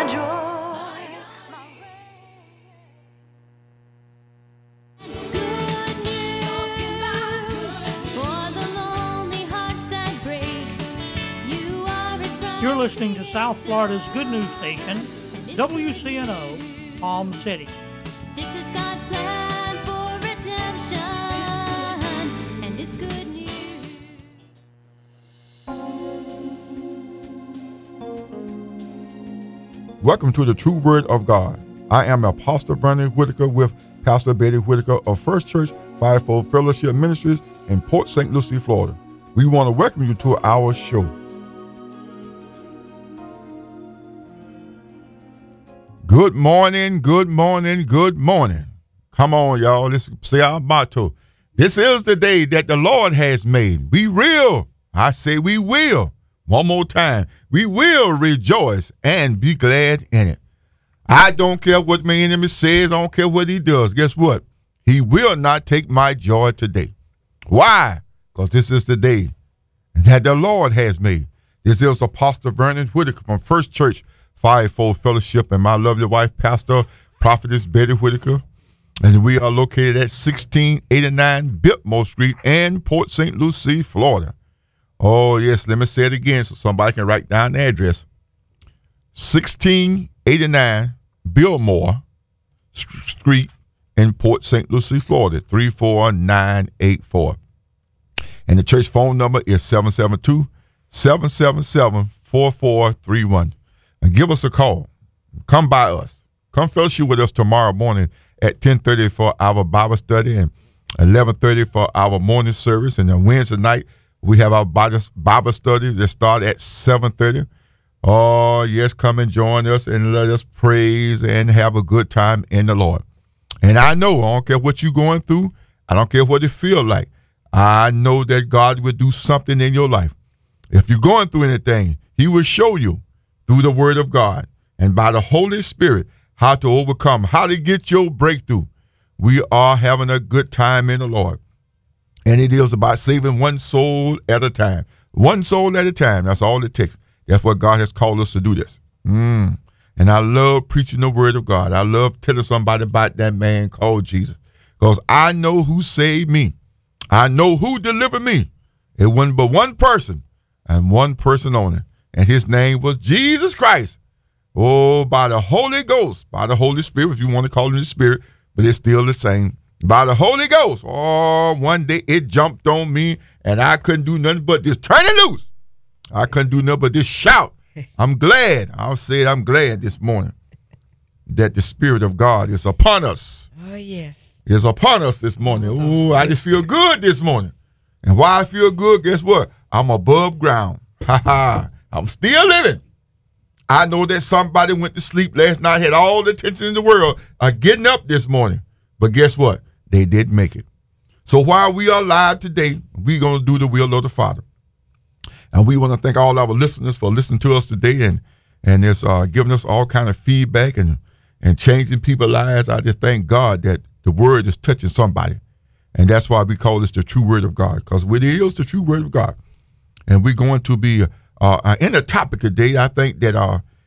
joy. Good news for the lonely hearts that break. You are His promise. You're listening to South Florida's Good News Station, WCNO, Palm City. This is God's plan for redemption, and it's good news. Welcome to the True Word of God. I am Apostle Vernon Whitaker with Pastor Betty Whitaker of First Church Fivefold Fellowship Ministries in Port St. Lucie, Florida. We want to welcome you to our show. Good morning, good morning, good morning. Come on, y'all. Let's say our motto. This is the day that the Lord has made. We will. I say we will. One more time. We will rejoice and be glad in it. I don't care what my enemy says. I don't care what he does. Guess what? He will not take my joy today. Why? Because this is the day that the Lord has made. This is Apostle Vernon Whitaker from First Church Fivefold Fellowship and my lovely wife, Pastor Prophetess Betty Whitaker. And we are located at 1689 Biltmore Street in Port St. Lucie, Florida. Oh, yes, let me say it again so somebody can write down the address. 1689 Biltmore Street in Port St. Lucie, Florida, 34984. And the church phone number is 772-777-4431. And give us a call. Come by us. Come fellowship with us tomorrow morning at 10:30 for our Bible study and 11:30 for our morning service. And then Wednesday night, we have our Bible study that start at 7:30. Oh, yes, come and join us and let us praise and have a good time in the Lord. And I know, I don't care what you're going through. I don't care what it feels like. I know that God will do something in your life. If you're going through anything, He will show you through the Word of God and by the Holy Spirit how to overcome, how to get your breakthrough. We are having a good time in the Lord. And it is about saving one soul at a time. One soul at a time. That's all it takes. That's what God has called us to do this. And I love preaching the Word of God. I love telling somebody about that man called Jesus. Because I know who saved me. I know who delivered me. It wasn't but one person and one person only. And his name was Jesus Christ. Oh, by the Holy Ghost, by the Holy Spirit, if you want to call him the Spirit, but it's still the same. By the Holy Ghost. Oh, one day it jumped on me and I couldn't do nothing but just turn it loose. I couldn't do nothing but just shout. I'm glad. I'll say it, I'm glad this morning that the Spirit of God is upon us. Oh, yes. Is upon us this morning. Ooh, I just feel good this morning. And why I feel good, guess what? I'm above ground. Ha ha. I'm still living. I know that somebody went to sleep last night, had all the attention in the world, getting up this morning. But guess what? They didn't make it. So while we are alive today, we're going to do the will of the Father. And we want to thank all our listeners for listening to us today and it's giving us all kind of feedback and changing people's lives. I just thank God that the word is touching somebody. And that's why we call this the true word of God, because it is the true word of God. And we're going to be in the topic today. I think that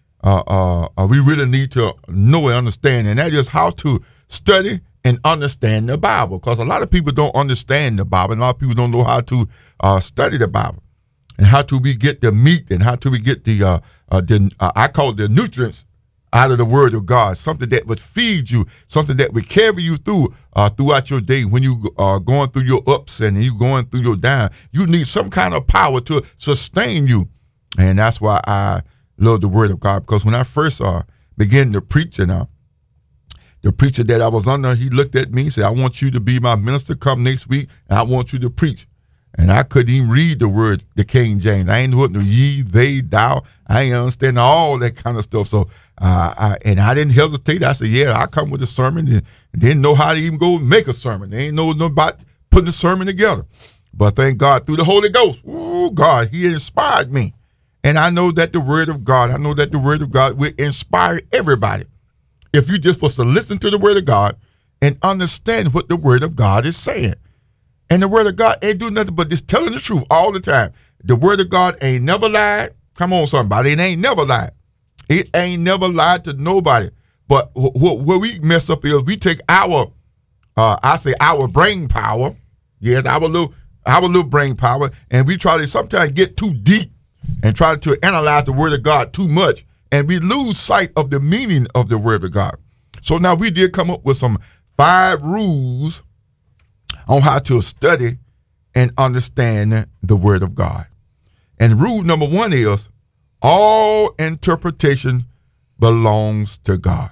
we really need to know and understand, and that is how to study and understand the Bible, because a lot of people don't understand the Bible, and a lot of people don't know how to study the Bible, and how do we get the meat, and how do we get the I call it the nutrients out of the Word of God, something that would feed you, something that would carry you through throughout your day when you are going through your ups and you going through your down. You need some kind of power to sustain you, and that's why I love the Word of God, because when I first began to preach, and the preacher that I was under, he looked at me and said, I want you to be my minister come next week, and I want you to preach. And I couldn't even read the word, the King James. I ain't know what no ye, they, thou. I ain't understand all that kind of stuff. So, I didn't hesitate. I said, yeah, I come with a sermon, and didn't know how to even go make a sermon. They ain't know about putting a sermon together. But thank God through the Holy Ghost. Oh, God, he inspired me. And I know that the word of God will inspire everybody. If you just was to listen to the word of God and understand what the word of God is saying. And the word of God ain't do nothing but just telling the truth all the time. The word of God ain't never lied. Come on, somebody. It ain't never lied. It ain't never lied to nobody. But what we mess up is we take our, our brain power, yes, our little brain power, and we try to sometimes get too deep and try to analyze the word of God too much, and we lose sight of the meaning of the word of God. So now we did come up with some 5 rules on how to study and understand the word of God. And rule number 1 is all interpretation belongs to God.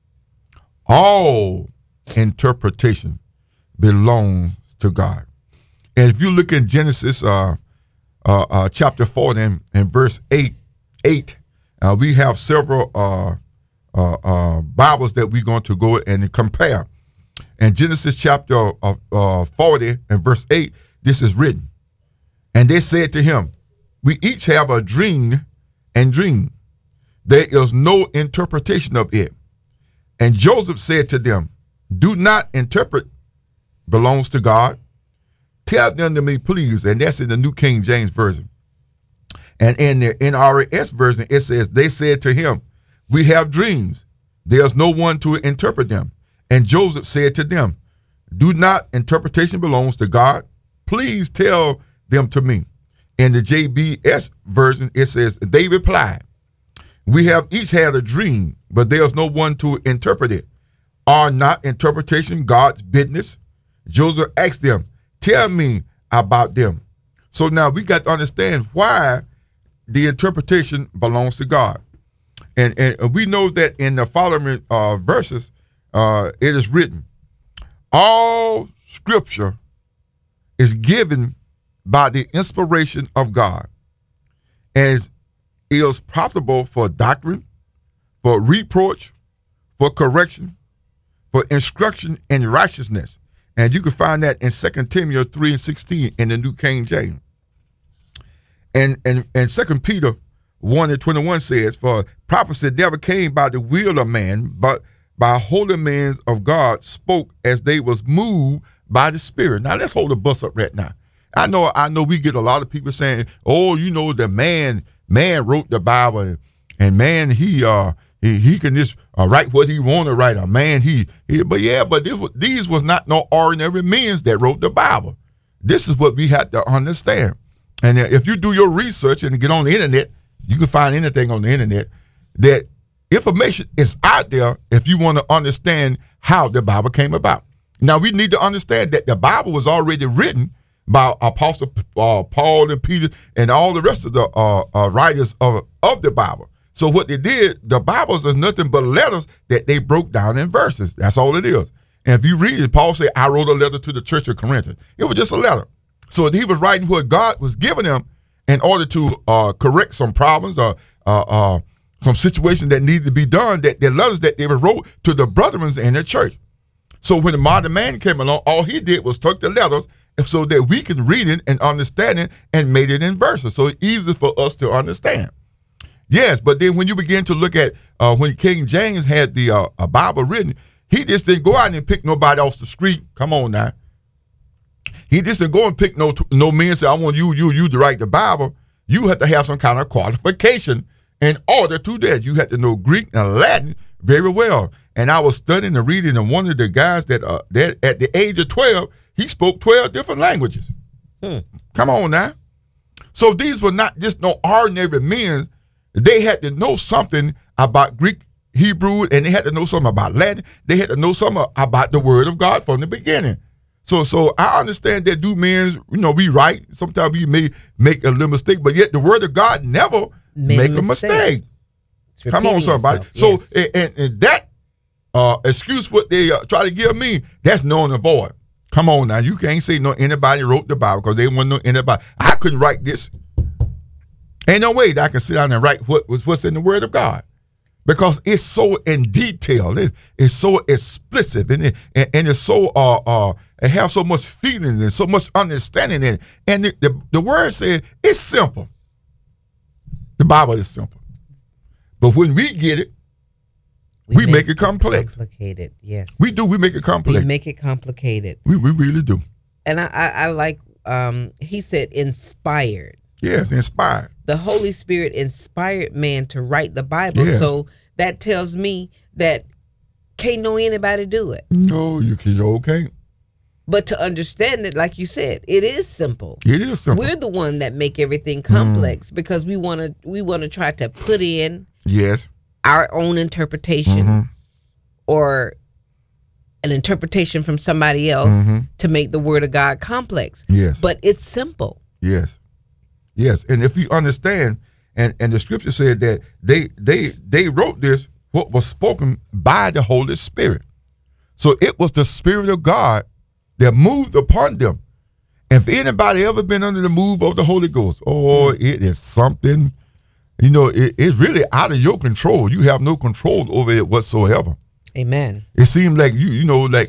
All interpretation belongs to God. And if you look in Genesis chapter 4 and verse 8, we have several Bibles that we're going to go and compare. In Genesis chapter 40 and verse 8, this is written. And they said to him, we each have a dream and dream. There is no interpretation of it. And Joseph said to them, do not interpret, belongs to God. Tell them to me, please. And that's in the New King James Version. And in the NRS version, it says, they said to him, we have dreams. There's no one to interpret them. And Joseph said to them, do not interpretation belongs to God. Please tell them to me. In the JBS version, it says, they replied, we have each had a dream, but there's no one to interpret it. Are not interpretation God's business? Joseph asked them, tell me about them. So now we got to understand why the interpretation belongs to God. And we know that in the following verses, it is written, all scripture is given by the inspiration of God and is profitable for doctrine, for reproach, for correction, for instruction in righteousness. And you can find that in 2 Timothy 3:16 in the New King James. And 2 Peter 1:21 says, for prophecy never came by the will of man, but by holy men of God spoke as they was moved by the Spirit. Now let's hold the bus up right now. I know we get a lot of people saying, oh, you know, the man wrote the Bible, and man, he can just write what he want to write. A man, but these was not no ordinary men that wrote the Bible. This is what we had to understand. And if you do your research and get on the internet, you can find anything on the internet. That information is out there if you want to understand how the Bible came about. Now, we need to understand that the Bible was already written by Apostle Paul and Peter and all the rest of the writers of the Bible. So what they did, the Bible is nothing but letters that they broke down in verses. That's all it is. And if you read it, Paul said, I wrote a letter to the church of Corinth. It was just a letter. So he was writing what God was giving him in order to correct some problems or some situations that needed to be done, that the letters that they wrote to the brethren in the church. So when the modern man came along, all he did was took the letters so that we can read it and understand it and made it in verses. So it's easy for us to understand. Yes, but then when you begin to look at when King James had the Bible written, he just didn't go out and pick nobody off the street. Come on now. He just didn't go and pick no men and say, I want you to write the Bible. You have to have some kind of qualification in order to that. You had to know Greek and Latin very well. And I was studying and reading, and one of the guys that at the age of 12, he spoke 12 different languages. Come on now. So these were not just no ordinary men. They had to know something about Greek, Hebrew, and they had to know something about Latin. They had to know something about the word of God from the beginning. So I understand that men, we write. Sometimes we may make a little mistake, but yet the word of God never make a mistake. Come on, somebody. Itself, yes. So and that excuse what they try to give me, that's null and void. Come on now, you can't say anybody wrote the Bible because they wouldn't know anybody. I couldn't write this. Ain't no way that I can sit down and write what's in the Word of God, because it's so in detail. It's so explicit, and it's so it has so much feeling and so much understanding in it. And the Word says it's simple. The Bible is simple, but when we get it, we make it complex. Complicated, yes. We do. We make it complex. We make it complicated. We really do. And I like, he said inspired. Yes, inspired. The Holy Spirit inspired man to write the Bible. Yes. So that tells me that can't know anybody do it. No, you can't. But to understand it, like you said, it is simple. It is simple. We're the one that make everything complex because we want to try to put in Yes. our own interpretation or an interpretation from somebody else to make the word of God complex. Yes. But it's simple. Yes. Yes. And if you understand, and the scripture said that they wrote this, what was spoken by the Holy Spirit. So it was the Spirit of God that moved upon them. If anybody ever been under the move of the Holy Ghost, it is something, it's really out of your control. You have no control over it whatsoever. Amen. It seems like you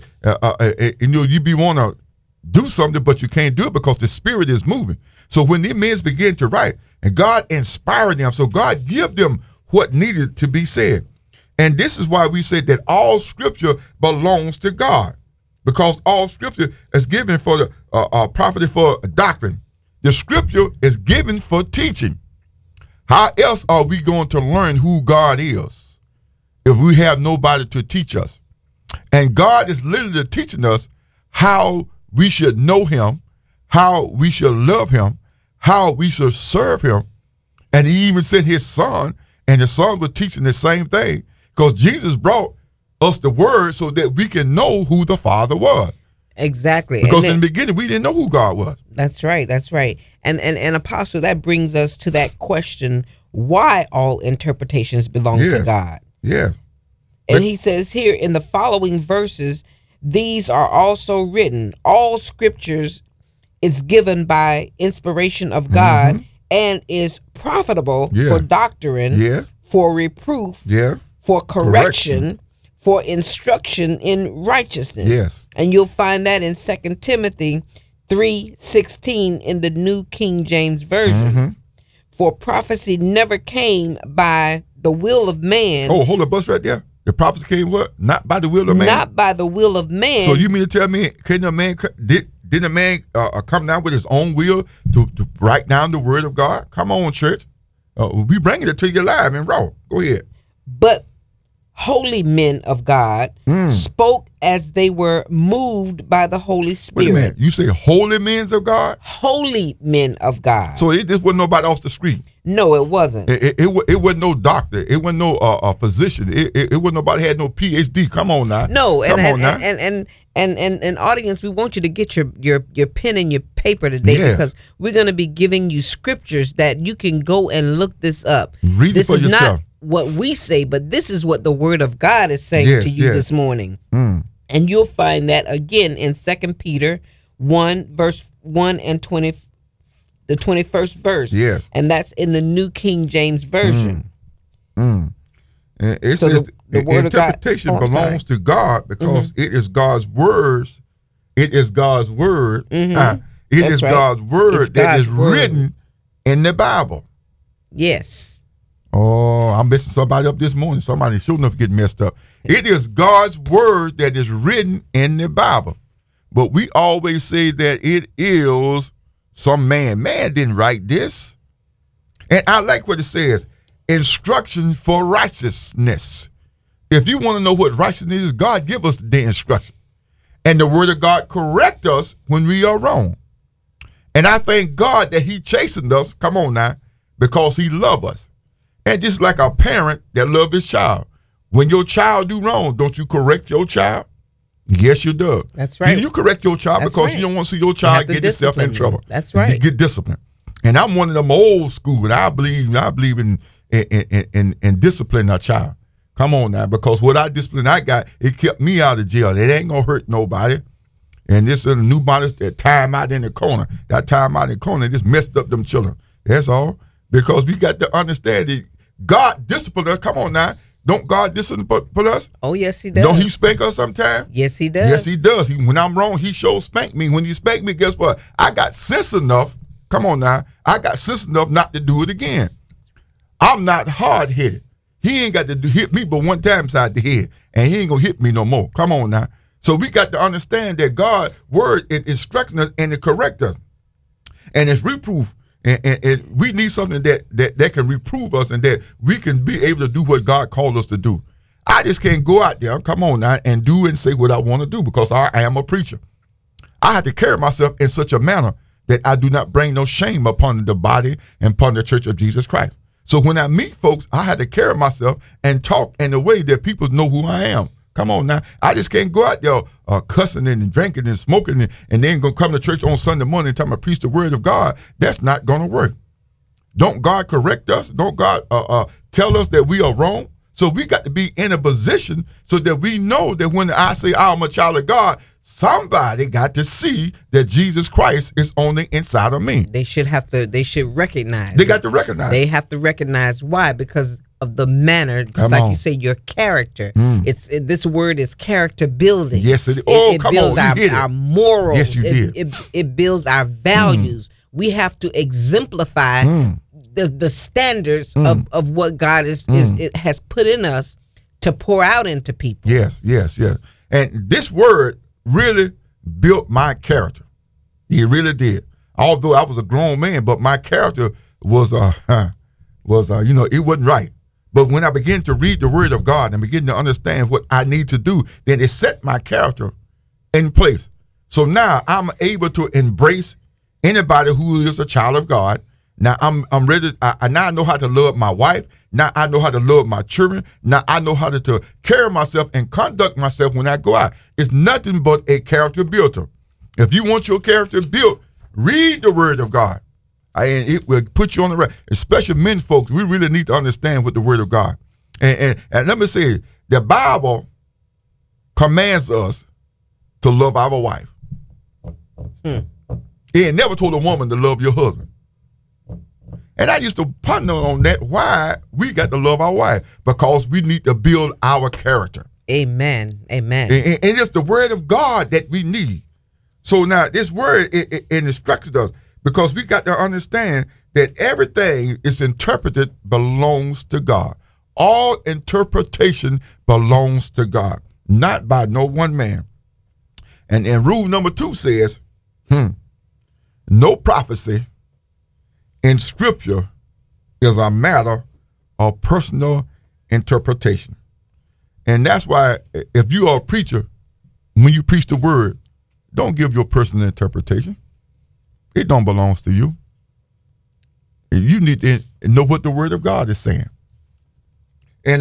be want to do something, but you can't do it because the Spirit is moving. So when the men begin to write, and God inspired them, so God give them what needed to be said. And this is why we say that all Scripture belongs to God, because all Scripture is given for the prophet for doctrine. The Scripture is given for teaching. How else are we going to learn who God is if we have nobody to teach us? And God is literally teaching us how we should know him, how we should love him, how we should serve him. And he even sent his son, and his son was teaching the same thing, because Jesus brought us the word so that we can know who the Father was. Exactly. Because in the beginning, we didn't know who God was. That's right. That's right. And Apostle, that brings us to that question, why all interpretations belong to God. Yeah. And he says here in the following verses, these are also written. All scriptures is given by inspiration of God and is profitable for doctrine, for reproof, for correction, for instruction in righteousness. Yes. And you'll find that in 2 Timothy 3:16 in the New King James Version. For prophecy never came by the will of man. Oh, hold the bus right there. The prophecy came what? Not by the will of man. Not by the will of man. So you mean to tell me, didn't a man come down with his own will to write down the word of God? Come on, church. We bringing it to you live and raw. Go ahead. But holy men of God spoke as they were moved by the Holy Spirit. Wait a minute. You say holy men of God? Holy men of God. So this wasn't nobody off the street. No, it wasn't. It wasn't no doctor. It wasn't no physician. It wasn't nobody had no PhD. Come on now. No, and audience, we want you to get your pen and your paper today, because we're going to be giving you scriptures that you can go and look this up. Read it for yourself. This is not what we say, but this is what the Word of God is saying to you this morning. And you'll find that again in 2 Peter 1 verse 1 and 20. The 21st verse. Yes. And that's in the New King James Version. It so says the word interpretation of God belongs to God, because it is God's words. It is God's word. It is God's word that is written in the Bible. Yes. Oh, I'm messing somebody up this morning. Somebody sure enough get messed up. It is God's word that is written in the Bible. But we always say that it is some man. Man didn't write this. And I like what it says, instruction for righteousness. If you want to know what righteousness is, God give us the instruction. And the word of God correct us when we are wrong. And I thank God that he chastened us, come on now, because he loves us. And just like a parent that loves his child. When your child do wrong, don't you correct your child? Yes, you do. That's right. You correct your child because you don't want to see your child get itself in trouble. That's right. Get disciplined. And I'm one of them old school, and I believe in disciplining our child. Come on now, because what I discipline I got, it kept me out of jail. It ain't gonna hurt nobody. And this is a new body that time out in the corner. That time out in the corner just messed up them children. That's all. Because we got to understand that God disciplined us. Come on now. Don't God discipline us? Oh, yes, he does. Don't he spank us sometimes? Yes, he does. Yes, he does. When I'm wrong, he sure spank me. When he spank me, guess what? I got sense enough. Come on now. I got sense enough not to do it again. I'm not hard-headed. He ain't got to hit me but one time side the head, and he ain't going to hit me no more. Come on now. So we got to understand that God's word is instructing us and it correct us. And it's reproof. And we need something that can reprove us and that we can be able to do what God called us to do. I just can't go out there, come on now, and do and say what I want to do because I am a preacher. I have to carry myself in such a manner that I do not bring no shame upon the body and upon the church of Jesus Christ. So when I meet folks, I had to carry myself and talk in a way that people know who I am. Come on now. I just can't go out there cussing and drinking and smoking and then going to come to church on Sunday morning and tell me to preach the word of God. That's not going to work. Don't God correct us? Don't God tell us that we are wrong? So we got to be in a position so that we know that when I say I'm a child of God, somebody got to see that Jesus Christ is on the inside of me. They should recognize. They got to recognize. They have to recognize why, because of the manner, just like you say, your character. This word is character building. Yes, it is. It builds our morals. Yes, you did. It builds our values. We have to exemplify the standards of what God has put in us to pour out into people. Yes. And this word really built my character. It really did. Although I was a grown man, but my character was it wasn't right. But when I began to read the word of God and begin to understand what I need to do, then it set my character in place. So now I'm able to embrace anybody who is a child of God. Now I'm ready. Now I know how to love my wife. Now I know how to love my children. Now I know how to carry myself and conduct myself when I go out. It's nothing but a character builder. If you want your character built, read the word of God. And it will put you on the right. Especially men folks, we really need to understand what the word of God. And let me say, the Bible commands us to love our wife. It never told a woman to love your husband. And I used to ponder on that, why we got to love our wife, because we need to build our character. Amen. And it's the word of God that we need. So now this word, it instructed us, because we got to understand that everything is interpreted belongs to God. All interpretation belongs to God, not by no one man. And rule number 2 says, no prophecy in scripture is a matter of personal interpretation. And that's why if you are a preacher, when you preach the word, don't give your personal interpretation. It don't belong to you. You need to know what the word of God is saying. And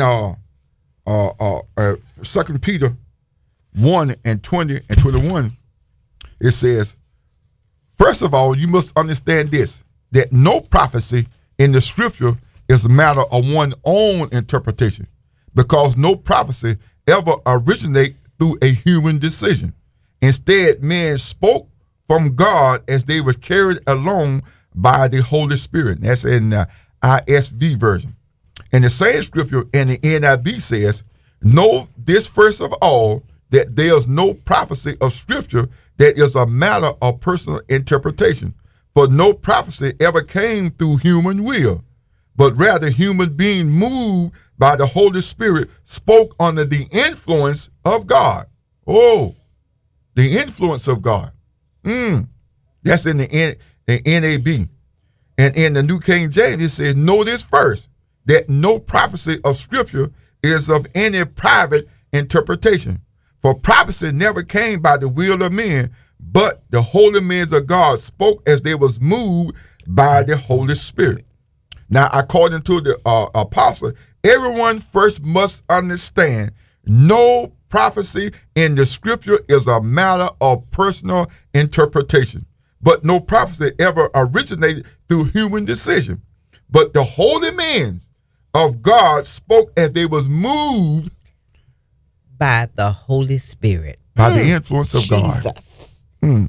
2 Peter 1 and 20 and 21, it says, first of all, you must understand this, that no prophecy in the scripture is a matter of one's own interpretation, because no prophecy ever originates through a human decision. Instead, men spoke from God as they were carried along by the Holy Spirit. That's in the ISV version. And the same scripture in the NIV says, know this first of all, that there's no prophecy of scripture that is a matter of personal interpretation. For no prophecy ever came through human will, but rather human being moved by the Holy Spirit spoke under the influence of God. Oh, the influence of God. That's in the NAB. And in the New King James, it says, know this first, that no prophecy of scripture is of any private interpretation. For prophecy never came by the will of men, but the holy men of God spoke as they was moved by the Holy Spirit. Now, according to the apostle, everyone first must understand no prophecy in the scripture is a matter of personal interpretation. But no prophecy ever originated through human decision. But the holy men of God spoke as they was moved by the Holy Spirit. By the influence of Jesus. God.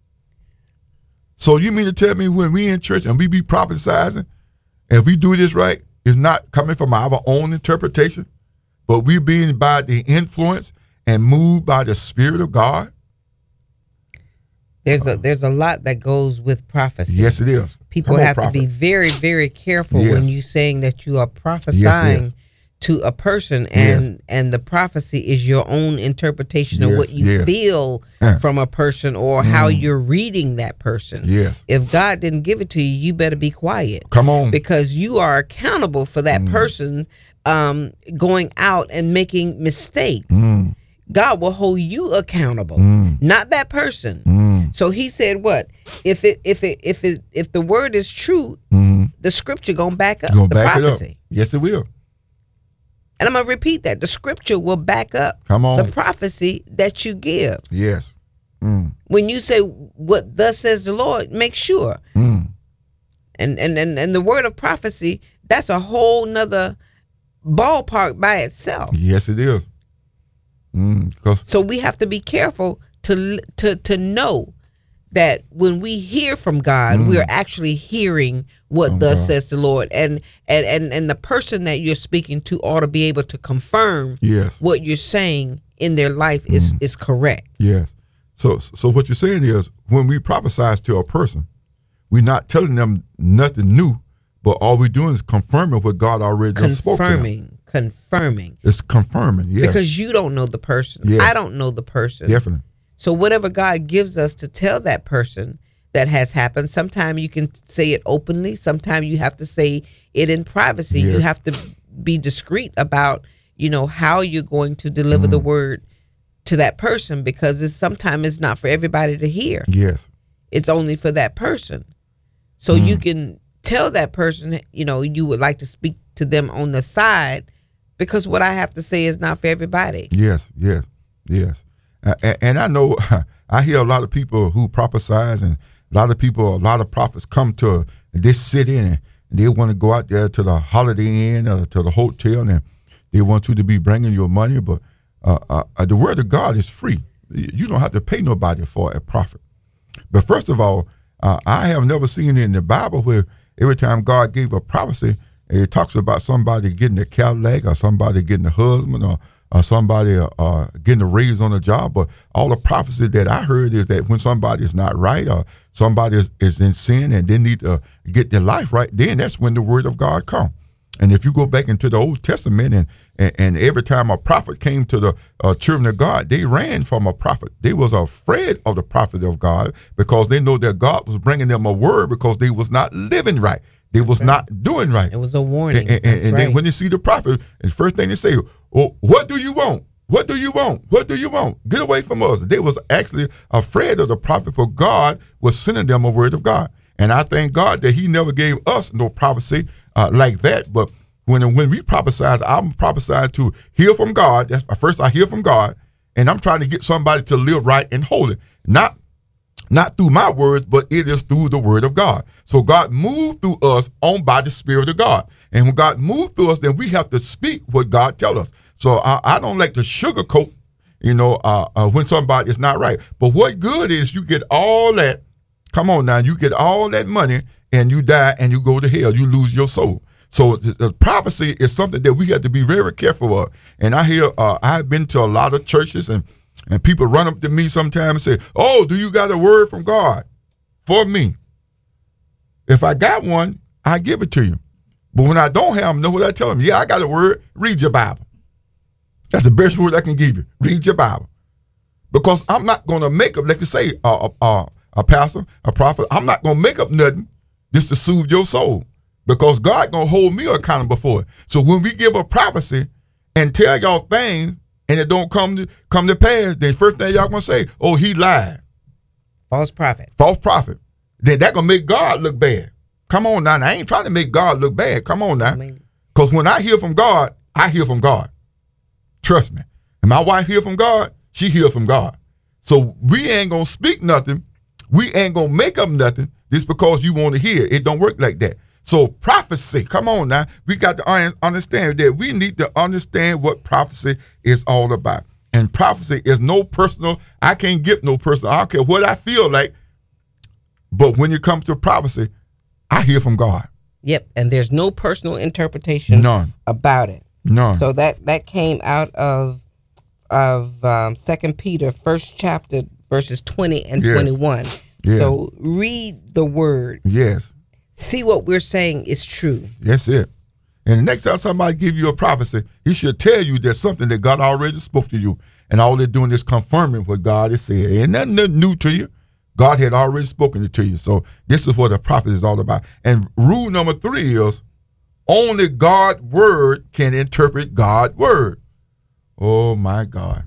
So you mean to tell me when we in church and we be prophesying, if we do this right, it's not coming from our own interpretation, but we being by the influence and moved by the Spirit of God? There's a lot that goes with prophecy. Yes, it is. People have to be very, very careful when you're saying that you are prophesying to a person, and the prophecy is your own interpretation of what you feel from a person or how you're reading that person. Yes. If God didn't give it to you, you better be quiet. Come on. Because you are accountable for that person going out and making mistakes. God will hold you accountable, not that person. So he said, "What if the word is true? The scripture gonna back up the prophecy. Yes, it will. And I'm gonna repeat that: the scripture will back up the prophecy that you give. Yes. When you say what thus says the Lord, make sure. And the word of prophecy, that's a whole nother ballpark by itself. Yes, it is. So we have to be careful to know that when we hear from God, we are actually hearing what thus says the Lord, and the person that you're speaking to ought to be able to confirm what you're saying in their life is correct. Yes. So what you're saying is, when we prophesy to a person, we're not telling them nothing new, but all we're doing is confirming what God already just spoke to them. Confirming. It's confirming, yes. Because you don't know the person. Yes. I don't know the person. Definitely. So whatever God gives us to tell that person that has happened, sometimes you can say it openly, sometimes you have to say it in privacy. Yes. You have to be discreet about, how you're going to deliver the word to that person, because sometimes it's not for everybody to hear. Yes. It's only for that person. So you can tell that person, you would like to speak to them on the side, because what I have to say is not for everybody. Yes. And I know, I hear a lot of people who prophesize, and a lot of prophets come to this city, and they want to go out there to the Holiday Inn or to the hotel, and they want you to be bringing your money. But the word of God is free. You don't have to pay nobody for a prophet. But first of all, I have never seen in the Bible where every time God gave a prophecy, it talks about somebody getting a Cadillac, or somebody getting a husband, or somebody getting a raise on a job. But all the prophecy that I heard is that when somebody is not right, or somebody is in sin and they need to get their life right, then that's when the word of God comes. And if you go back into the Old Testament, and every time a prophet came to the children of God, they ran from a prophet. They was afraid of the prophet of God, because they know that God was bringing them a word, because they was not living right. They was not doing right. It was a warning. And then when you see the prophet, the first thing they say, "Oh, what do you want? What do you want? What do you want? Get away from us." They was actually afraid of the prophet, for God was sending them a word of God. And I thank God that he never gave us no prophecy like that. But when we prophesy, I'm prophesying to hear from God. That's first I hear from God, and I'm trying to get somebody to live right and holy. Not through my words, but it is through the word of God. So God moved through us on by the Spirit of God. And when God moved through us, then we have to speak what God tells us. So I don't like to sugarcoat, when somebody is not right. But what good is you get all that, come on now, you get all that money and you die and you go to hell, you lose your soul. So the prophecy is something that we have to be very careful of. And I hear, I've been to a lot of churches, and people run up to me sometimes and say, "Oh, do you got a word from God for me?" If I got one, I give it to you. But when I don't have them, know what I tell them? "Yeah, I got a word. Read your Bible." That's the best word I can give you. Read your Bible. Because I'm not going to make up, like you say, a pastor, a prophet, I'm not going to make up nothing just to soothe your soul. Because God going to hold me accountable for it. So when we give a prophecy and tell y'all things, and it don't come to pass, then first thing y'all gonna say, "Oh, he lied." False prophet. False prophet. Then that gonna make God look bad. Come on now. I ain't trying to make God look bad. Come on now. Because when I hear from God, I hear from God. Trust me. And my wife hear from God, she hear from God. So we ain't gonna speak nothing. We ain't gonna make up nothing just because you want to hear. It don't work like that. So prophecy, come on now. We got to understand that we need to understand what prophecy is all about. And prophecy is no personal. I can't get no personal. I don't care what I feel like. But when it comes to prophecy, I hear from God. Yep. And there's no personal interpretation about it. None. So that came out of 2 Peter, 1st chapter, verses 20 and 21. Yeah. So read the word. Yes. See what we're saying is true. That's it. And the next time somebody give you a prophecy, he should tell you there's something that God already spoke to you. And all they're doing is confirming what God has said. Ain't nothing new to you. God had already spoken it to you. So this is what the prophet is all about. And rule number 3 is only God's word can interpret God's word. Oh, my God.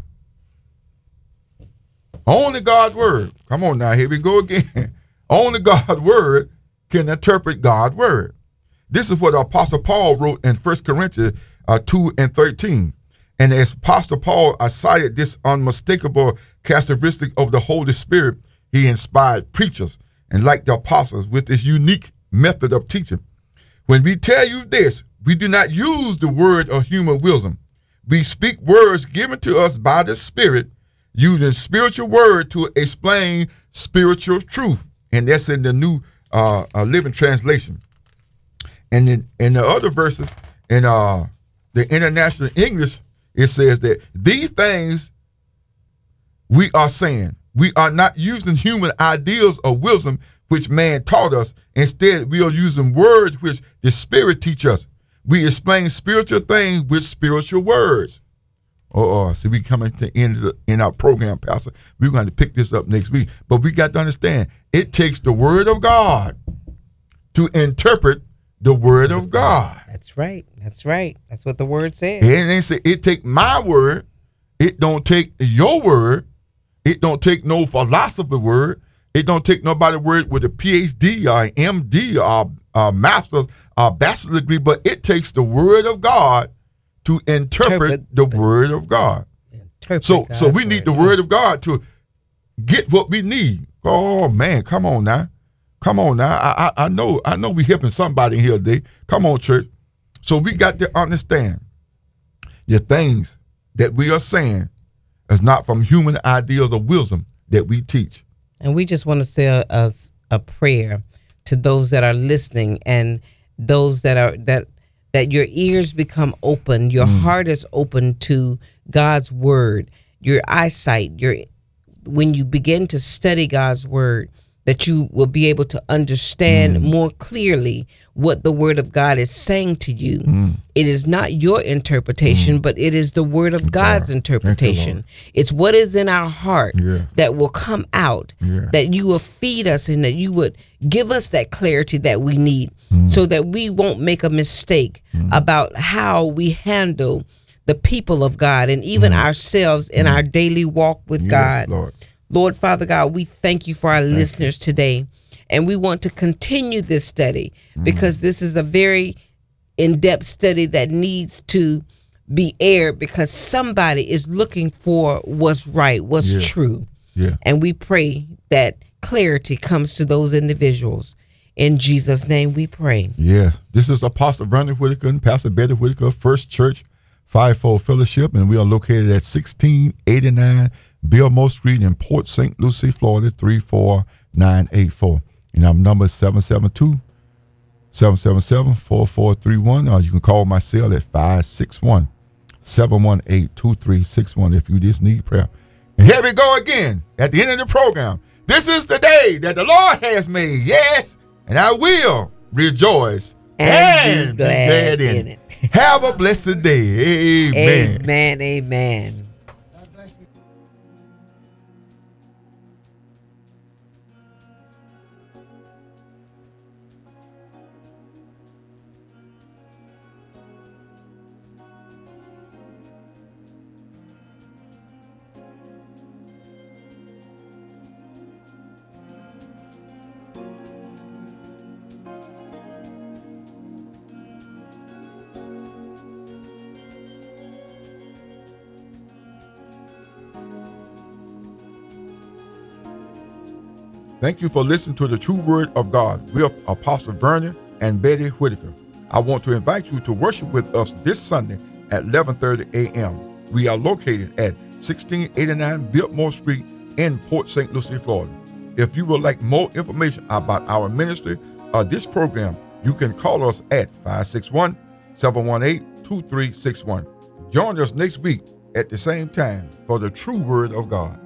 Only God's word. Come on now, here we go again. Only God's word can interpret God's word. This is what the Apostle Paul wrote in 1 Corinthians 2:13. And as Apostle Paul cited this unmistakable characteristic of the Holy Spirit, he inspired preachers and like the apostles with this unique method of teaching. When we tell you this, we do not use the word of human wisdom. We speak words given to us by the Spirit, using spiritual word to explain spiritual truth. And that's in the New Living Translation. And in the other verses, in the International English, it says that these things we are saying, we are not using human ideals of wisdom which man taught us. Instead, we are using words which the Spirit teach us. We explain spiritual things with spiritual words. So we coming to the end in our program, Pastor. We're going to pick this up next week. But we got to understand, it takes the word of God to interpret the word of God. That's right. That's right. That's what the word says. It ain't say it take my word. It don't take your word. It don't take no philosophy word. It don't take nobody word with a PhD or MD or master's or bachelor's degree. But it takes the word of God to interpret the word of God. So we need the word of God to get what we need. Oh man, come on now. Come on now. I know we helping somebody in here today. Come on, church. So we got to understand the things that we are saying is not from human ideals of wisdom that we teach. And we just want to say a prayer to those that are listening and those that your ears become open, your heart is open to God's word, your eyesight, when you begin to study God's word, that you will be able to understand more clearly what the word of God is saying to you. It is not your interpretation, but it is the word of God's interpretation. It's what is in our heart that will come out, that you will feed us and that you would give us that clarity that we need so that we won't make a mistake about how we handle the people of God and even ourselves in our daily walk with God. Lord Father God, we thank you for our listeners today. And we want to continue this study because this is a very in-depth study that needs to be aired because somebody is looking for what's right, what's true. And we pray that clarity comes to those individuals. In Jesus' name we pray. Yes. This is Apostle Vernon Whitaker and Pastor Betty Whitaker, First Church Fivefold Fellowship, and we are located at 1689 Biltmore Street in Port St. Lucie, Florida, 34984. And our number is 772-777-4431, or you can call my cell at 561-718-2361 if you just need prayer. And here we go again at the end of the program. This is the day that the Lord has made, yes, and I will rejoice and be glad in it. Have a blessed day. Amen. Amen. Amen. Thank you for listening to the True Word of God with Apostle Vernon and Betty Whitaker. I want to invite you to worship with us this Sunday at 11:30 a.m. We are located at 1689 Biltmore Street in Port St. Lucie, Florida. If you would like more information about our ministry or this program, you can call us at 561-718-2361. Join us next week at the same time for the True Word of God.